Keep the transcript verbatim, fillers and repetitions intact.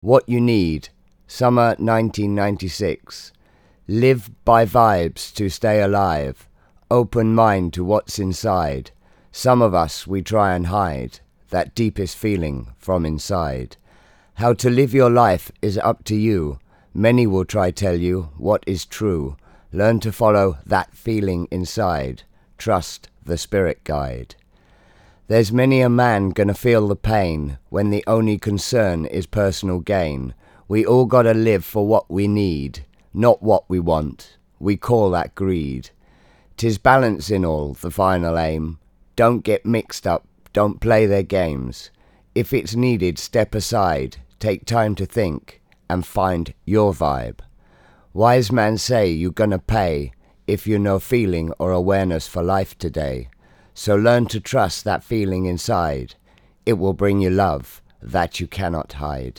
What You Need, Summer nineteen ninety-six. Live by vibes to stay alive. Open mind to what's inside. Some of us, we try and hide that deepest feeling from inside. How to live your life is up to you. Many will try tell you what is true. Learn to follow that feeling inside. Trust the spirit guide. There's many a man gonna feel the pain when the only concern is personal gain. We all gotta live for what we need, not what we want. We call that greed. 'Tis balance in all, the final aim. Don't get mixed up, don't play their games. If it's needed, step aside, take time to think, and find your vibe. Wise men say you're gonna pay if you know feeling or awareness for life today. So learn to trust that feeling inside. It will bring you love that you cannot hide.